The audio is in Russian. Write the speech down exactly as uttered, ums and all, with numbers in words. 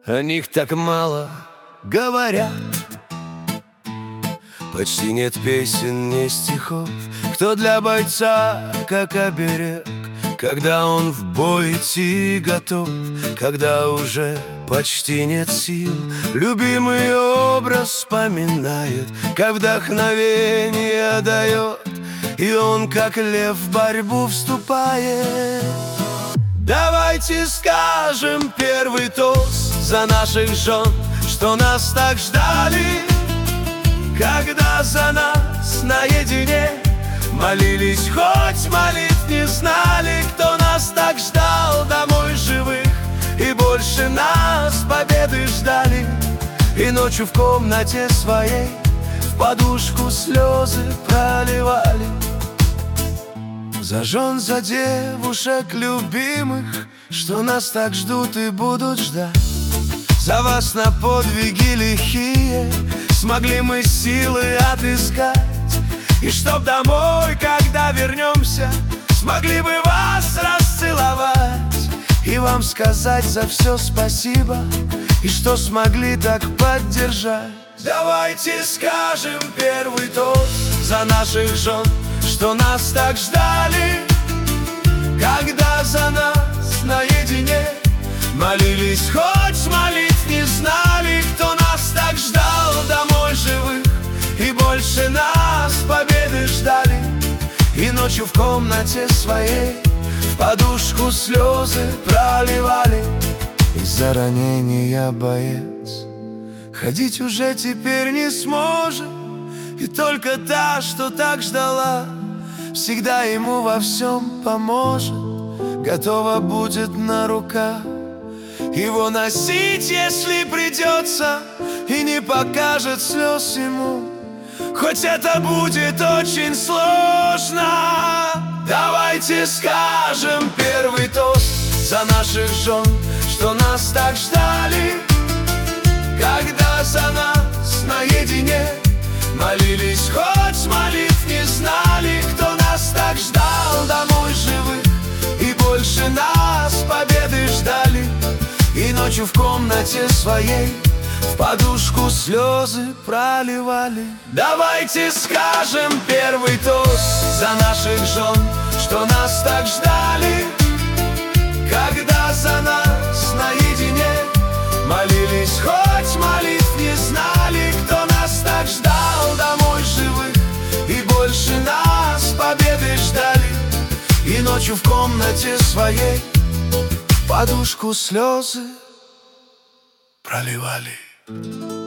о них так мало говорят. Почти нет песен, ни стихов, кто для бойца как оберег, когда он в бой идти готов, когда уже почти нет сил. Любимый образ вспоминает, как вдохновение дает, и он, как лев, в борьбу вступает. Давайте скажем первый тост за наших жен, что нас так ждали, когда за нас наедине молились, хоть молитв не знали. Кто нас так ждал домой живых, и больше нас победы ждали. И ночью в комнате своей в подушку слезы проливали. За жен, за девушек любимых, что нас так ждут и будут ждать. За вас на подвиги лихие смогли мы силы отыскать. И чтоб домой, когда вернемся, смогли бы вас расцеловать и вам сказать за все спасибо, и что смогли так поддержать. Давайте скажем первый тост за наших жен, что нас так ждали, когда за нас наедине молились, хоть молитв не знали. Кто нас так ждал домой живых, и больше нас победы ждали. И ночью в комнате своей в подушку слезы проливали. Из-за ранения боец ходить уже теперь не сможет, и только та, что так ждала, всегда ему во всем поможет. Готова будет на руках его носить, если придется, и не покажет слез ему, хоть это будет очень сложно. Давайте скажем первый тост за наших жен, что нас так ждали, когда за нас наедине молились, хоть молитв не знали. Кто нас так ждал домой живых, и больше нас победы ждали. И ночью в комнате своей в подушку слезы проливали. Давайте скажем первый тост за наших жен, что нас так ждали, когда за нас наедине молились, хоть молитв не знали. Кто нас так ждал домой живых, и больше нас победы ждали. И ночью в комнате своей в подушку слезы проливали.